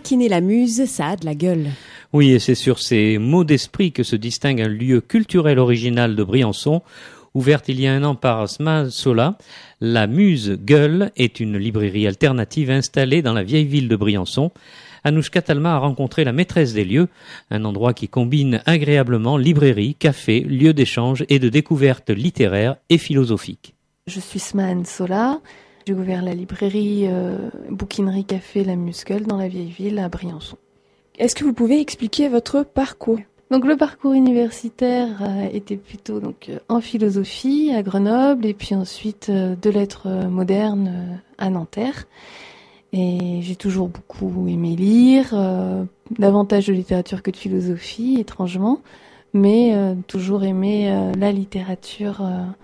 bouquiner la Muse, ça a de la gueule. Oui, et c'est sur ces mots d'esprit que se distingue un lieu culturel original de Briançon, ouverte il y a un an par Sma Sola. La Muse Gueule est une librairie alternative installée dans la vieille ville de Briançon. Anouchka Talma a rencontré la maîtresse des lieux, un endroit qui combine agréablement librairie, café, lieu d'échange et de découverte littéraire et philosophique. Je suis Sma Sola. J'ai ouvert la librairie Bouquinerie Café La Muse Gueule dans la vieille ville à Briançon. Est-ce que vous pouvez expliquer votre parcours ? Donc le parcours universitaire était plutôt en philosophie à Grenoble et puis ensuite de lettres modernes à Nanterre. Et j'ai toujours beaucoup aimé lire, davantage de littérature que de philosophie, étrangement, mais toujours aimé la littérature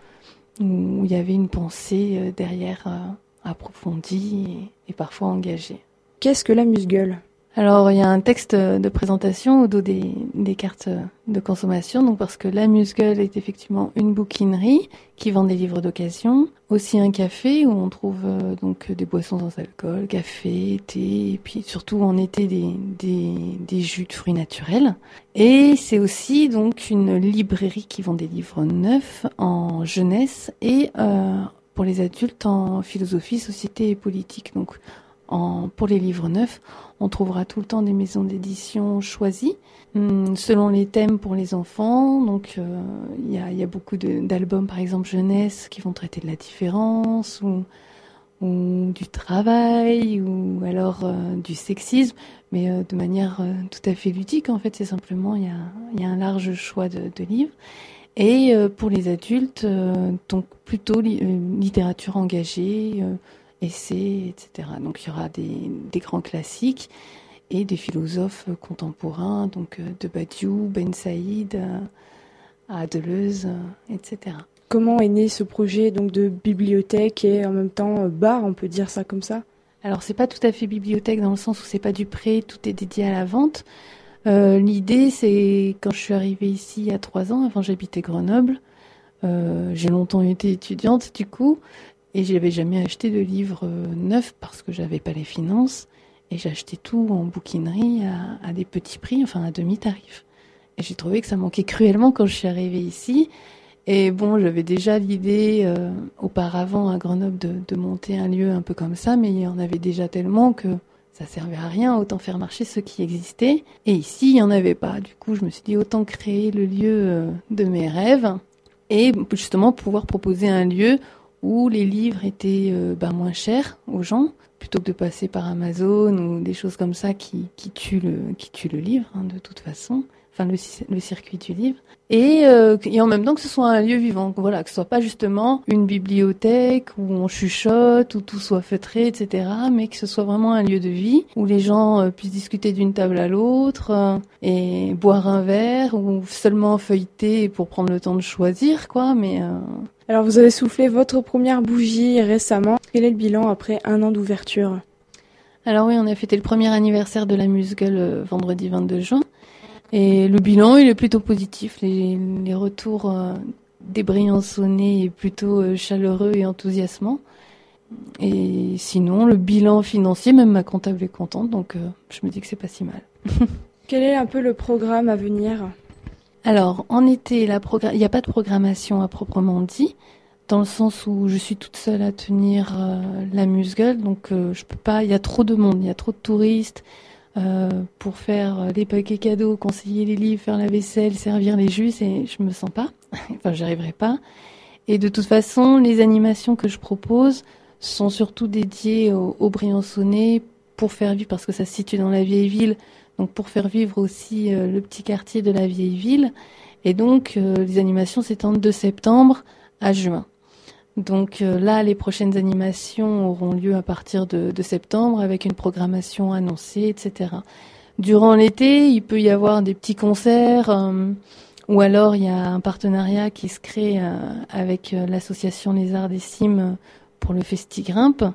où il y avait une pensée derrière approfondie et parfois engagée. Qu'est-ce que la Muse Gueule ? Alors, il y a un texte de présentation au dos des cartes de consommation, donc parce que la Muse Gueule est effectivement une bouquinerie qui vend des livres d'occasion, aussi un café où on trouve donc des boissons sans alcool, café, thé, et puis surtout en été des jus de fruits naturels. Et c'est aussi donc une librairie qui vend des livres neufs en jeunesse et pour les adultes en philosophie, société et politique. Donc, pour les livres neufs, on trouvera tout le temps des maisons d'édition choisies selon les thèmes pour les enfants. Donc, il y a beaucoup d'albums, par exemple jeunesse, qui vont traiter de la différence ou du travail ou alors du sexisme, mais de manière tout à fait ludique. En fait, c'est simplement il y a un large choix de livres. Et pour les adultes, donc plutôt littérature engagée. Essais, etc. Donc il y aura des grands classiques et des philosophes contemporains, donc de Badiou, Ben Saïd, à Deleuze, etc. Comment est né ce projet donc de bibliothèque et en même temps bar, on peut dire ça comme ça ? Alors c'est pas tout à fait bibliothèque dans le sens où c'est pas du prêt, tout est dédié à la vente. L'idée c'est quand je suis arrivée ici il y a 3 ans, avant j'habitais Grenoble, j'ai longtemps été étudiante du coup. Et je n'avais jamais acheté de livres neufs parce que j'avais pas les finances. Et j'achetais tout en bouquinerie à des petits prix, enfin à demi-tarif. Et j'ai trouvé que ça manquait cruellement quand je suis arrivée ici. Et bon, j'avais déjà l'idée auparavant à Grenoble de monter un lieu un peu comme ça, mais il y en avait déjà tellement que ça servait à rien, autant faire marcher ceux qui existaient. Et ici, il n'y en avait pas. Du coup, je me suis dit autant créer le lieu de mes rêves et justement pouvoir proposer un lieu où les livres étaient moins chers aux gens, plutôt que de passer par Amazon ou des choses comme ça qui tuent le livre, de toute façon, enfin le circuit du livre. Et en même temps que ce soit un lieu vivant, voilà, que ce soit pas justement une bibliothèque où on chuchote, où tout soit feutré, etc., mais que ce soit vraiment un lieu de vie, où les gens puissent discuter d'une table à l'autre et boire un verre, ou seulement feuilleter pour prendre le temps de choisir, quoi, mais... Alors vous avez soufflé votre première bougie récemment. Quel est le bilan après 1 an d'ouverture ? Alors oui, on a fêté le premier anniversaire de la Muse Gueule vendredi 22 juin. Et le bilan, il est plutôt positif. Les retours des Briançonnais est plutôt chaleureux et enthousiasmant. Et sinon, le bilan financier, même ma comptable est contente, donc je me dis que c'est pas si mal. Quel est un peu le programme à venir ? Alors, en été, il n'y a pas de programmation à proprement dit, dans le sens où je suis toute seule à tenir la Muse Gueule, donc je peux pas, il y a trop de monde, il y a trop de touristes pour faire les paquets cadeaux, conseiller les livres, faire la vaisselle, servir les jus, je me sens pas, enfin j'y arriverai pas. Et de toute façon, les animations que je propose sont surtout dédiées aux Briançonnais pour faire vivre, parce que ça se situe dans la vieille ville, donc pour faire vivre aussi le petit quartier de la vieille ville. Et donc les animations s'étendent de septembre à juin. Donc là, les prochaines animations auront lieu à partir de septembre avec une programmation annoncée, etc. Durant l'été, il peut y avoir des petits concerts ou alors il y a un partenariat qui se crée avec l'association Les Arts des Cimes pour le Festigrimpe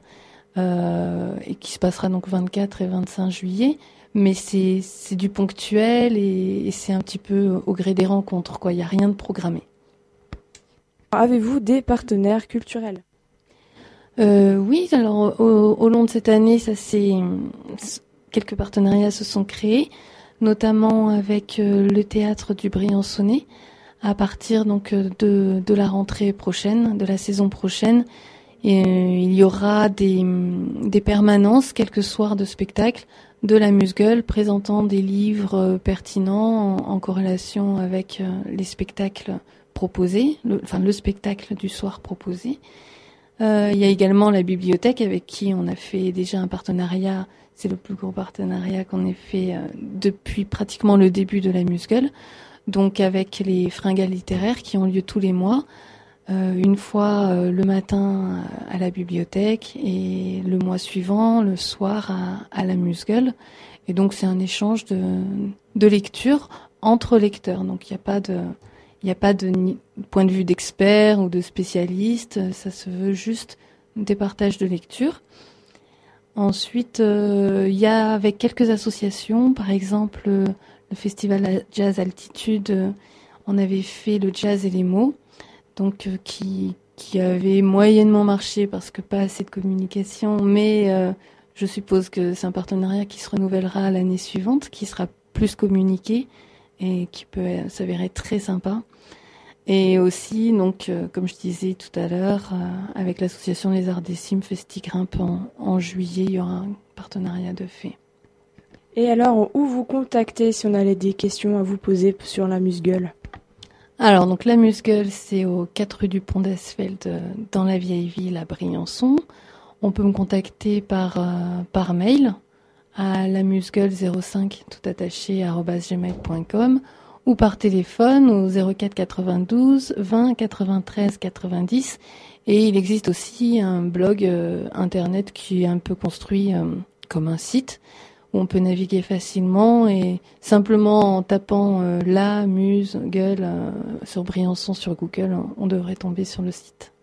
et qui se passera donc 24 et 25 juillet. Mais c'est du ponctuel et c'est un petit peu au gré des rencontres, quoi. Il n'y a rien de programmé. Avez-vous des partenaires culturels ? Oui, alors au long de cette année, ça s'est quelques partenariats se sont créés, notamment avec le théâtre du Briançonnais, à partir donc de la rentrée prochaine, de la saison prochaine. Et, il y aura des permanences, quelques soirs de spectacle, de l'amuse-gueule, présentant des livres pertinents en corrélation avec les spectacles proposés, le spectacle du soir proposé. Il y a également la bibliothèque avec qui on a fait déjà un partenariat. C'est le plus gros partenariat qu'on ait fait depuis pratiquement le début de l'amuse-gueule. Donc avec les fringales littéraires qui ont lieu tous les mois. Une fois le matin à la bibliothèque et le mois suivant, le soir à l'amuse-gueule. Et donc c'est un échange de lecture entre lecteurs. Donc il n'y a pas de point de vue d'expert ou de spécialiste. Ça se veut juste des partages de lecture. Ensuite, il y a avec quelques associations, par exemple le festival Jazz Altitude, on avait fait le jazz et les mots. Donc qui avait moyennement marché parce que pas assez de communication, mais je suppose que c'est un partenariat qui se renouvellera l'année suivante, qui sera plus communiqué et qui peut s'avérer très sympa. Et aussi, donc, comme je disais tout à l'heure, avec l'association Les Arts des Cimes Festigrimpe en juillet, il y aura un partenariat de fait. Et alors, où vous contacter si on a des questions à vous poser sur l'amuse-gueule ? Alors, donc l'amuse-gueule, c'est aux 4 rue du Pont d'Asfeld, dans la vieille ville à Briançon. On peut me contacter par mail à lamusegueule05 tout attaché @gmail.com ou par téléphone au 04 92 20 93 90. Et il existe aussi un blog internet qui est un peu construit comme un site, où on peut naviguer facilement et simplement en tapant la muse gueule sur Briançon sur Google, on devrait tomber sur le site.